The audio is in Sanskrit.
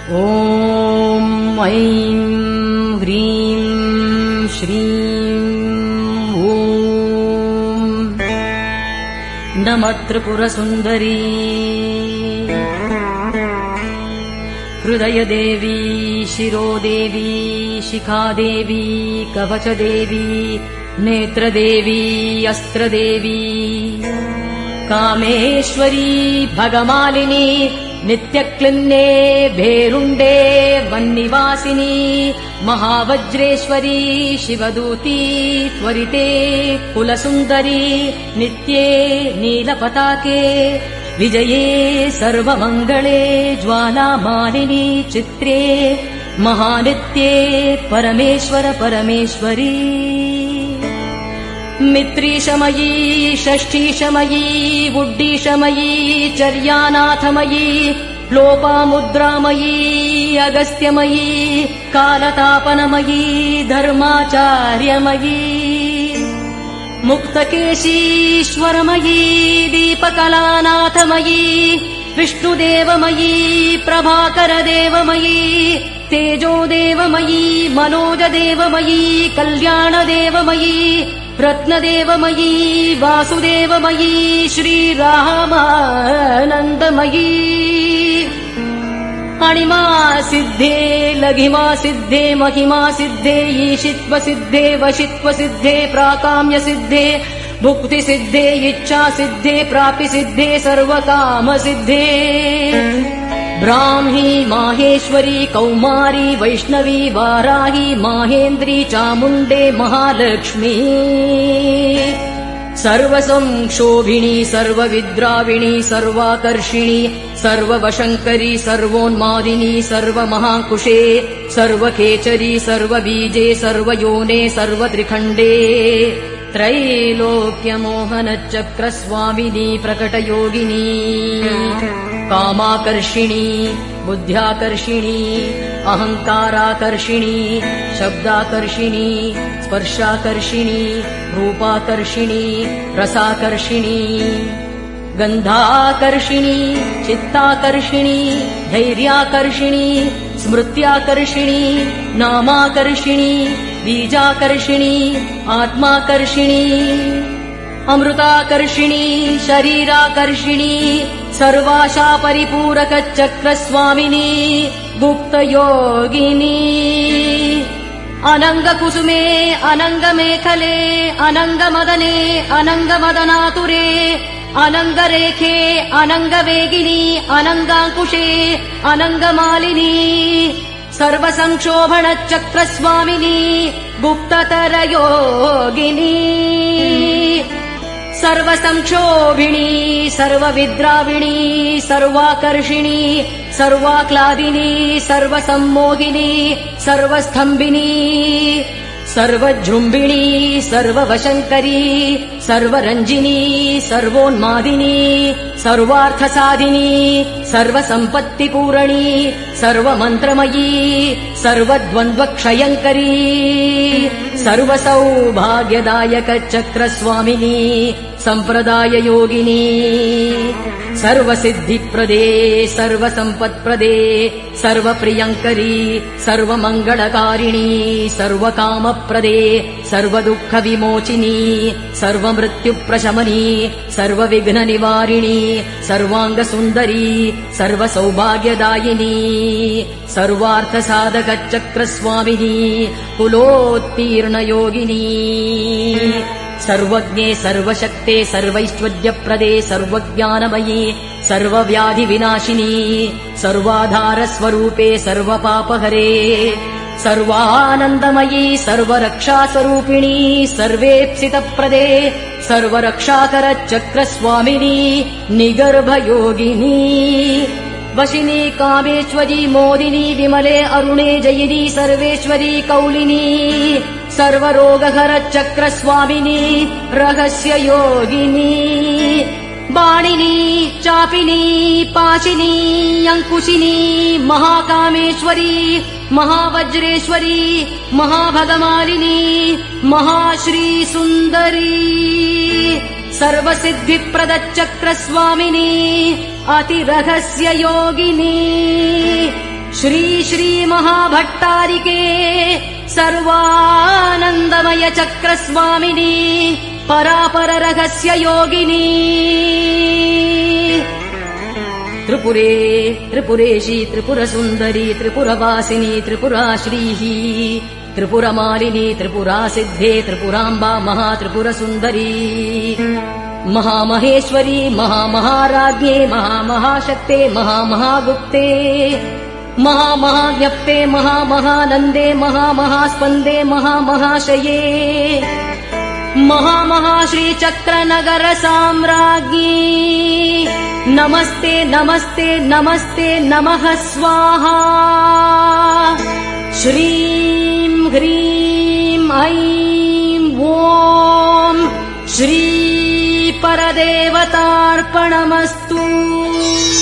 ॐ ऐं ह्रीं श्रीं ॐ नमः त्रिपुरसुन्दरी हृदयदेवी शिरोदेवी शिखादेवी कवचदेवी नेत्रदेवी अस्त्रदेवी कामेश्वरी भगमालिनी नित्यक्लिन्ने भेरुण्डे वन्निवासिनी महावज्रेश्वरी शिवदूती त्वरिते कुलसुन्दरी नित्ये नीलपताके विजये सर्वमङ्गले ज्वालामालिनी चित्रे महानित्ये परमेश्वर परमेश्वरी मित्रीशमयी षष्ठीशमयी बुड्डीशमयी चर्यानाथमयी लोपामुद्रामयी अगस्त्यमयी कालतापनमयी धर्माचार्यमयी मुक्तकेशीश्वरमयी दीपकलानाथमयी विष्णुदेवमयी प्रभाकरदेवमयी तेजोदेवमयी मनोजदेवमयी कल्याणदेवमयी रत्नदेवमयी वासुदेवमयी श्रीरामानन्दमयी अणिमा सिद्धे लघिमा सिद्धे महिमा सिद्धे ईशित्व सिद्धे वशित्व सिद्धे प्राकाम्य सिद्धे भुक्ति सिद्धे इच्छा सिद्धे प्राप्ति सिद्धे सर्वकाम सिद्धे ब्राह्मी माहेश्वरी कौमारी वैष्णवी वाराही माहेन्द्री चामुण्डे महालक्ष्मी सर्वसंक्षोभिणी सर्वविद्राविणी सर्वाकर्षिणी सर्ववशङ्करी सर्वोन्मादिनी सर्वमहाकुशे सर्वखेचरी सर्वबीजे सर्वयोने सर्वत्रिखण्डे त्रैलोक्यमोहनचक्रस्वामिनी प्रकटयोगिनी कामाकर्षिणी बुद्ध्याकर्षिणी अहङ्काराकर्षिणी शब्दाकर्षिणी स्पर्शाकर्षिणी रूपाकर्षिणी रसाकर्षिणी गन्धाकर्षिणी चित्ताकर्षिणी धैर्याकर्षिणी स्मृत्याकर्षिणी नामाकर्षिणी बीजाकर्षिणी आत्माकर्षिणी अमृताकर्षिणी शरीराकर्षिणी सर्वाशा परिपूरक चक्रस्वामिनी गुप्तयोगिनी अनङ्गकुसुमे अनङ्गमेखले अनङ्गमदने अनङ्गमदनातुरे अनङ्गरेखे अनङ्गवेगिनी अनङ्गाङ्कुशे अनङ्गमालिनी सर्वसंक्षोभणचक्रस्वामिनी गुप्ततरयोगिनी सर्वसंक्षोभिणी सर्वविद्राविणी सर्वाकर्षिणी सर्वाक्लादिनी सर्वसम्मोहिनी सर्वस्थम्भिनी सर्वजृम्भिणी सर्ववशङ्करी सर्वरञ्जिनी सर्वोन्मादिनी सर्वार्थसाधिनी सर्वसम्पत्तिपूरणी सर्वमन्त्रमयी सर्वद्वन्द्वक्षयङ्करी सर्वसौभाग्यदायक चक्रस्वामिनी सम्प्रदाययोगिनी सर्वसिद्धिप्रदे सर्वसम्पत्प्रदे सर्वप्रियङ्करी सर्वमङ्गलकारिणी सर्वकामप्रदे सर्वदुःखविमोचिनी सर्वमृत्युप्रशमनी सर्वविघ्ननिवारिणी सर्वाङ्गसुन्दरी सर्वसौभाग्यदायिनी सर्वार्थसाधकचक्रस्वामिनी कुलोत्तीर्णयोगिनी सर्वज्ञे सर्वशक्ते सर्वैश्वर्यप्रदे सर्वज्ञानमयी सर्वव्याधिविनाशिनी सर्वाधारस्वरूपे सर्वपापहरे सर्वानन्दमयी सर्वरक्षास्वरूपिणी सर्वेप्सितप्रदे सर्वरक्षाकरचक्रस्वामिनी निगर्भयोगिनी वशिनी कामेश्वरी मोदिनी विमले अरुणे जयिनी सर्वेश्वरी कौलिनी सर्वरोगहर चक्रस्वामिनी रहस्ययोगिनी बाणिनी चापिनी पाशिनी अंकुशिनी महाकामेश्वरी महावज्रेश्वरी महाभगमालिनी महाश्री सुंदरी सर्वसिद्धिप्रदचक्रस्वामिनी अतिरहस्ययोगिनी श्री श्री महाभट्टारिके सर्वानन्दमय चक्रस्वामिनी परापर रहस्य योगिनी त्रिपुरे त्रिपुरेशी त्रिपुरसुन्दरी त्रिपुरवासिनी त्रिपुराश्रीः त्रिपुरमालिनी त्रिपुरासिद्धे त्रिपुराम्बा महात्रिपुरसुन्दरी महामहेश्वरी महामहाराज्ञे महामहाशक्ते महामहागुप्ते महामहाज्ञप्ते महामहानन्दे महामहास्पन्दे महामहाशये महामहाश्रीचक्रनगर साम्राज्ञी नमस्ते नमस्ते नमस्ते नमः स्वाहा श्रीं ह्रीं ऐं ॐ श्री परदेवतार्पणमस्तु।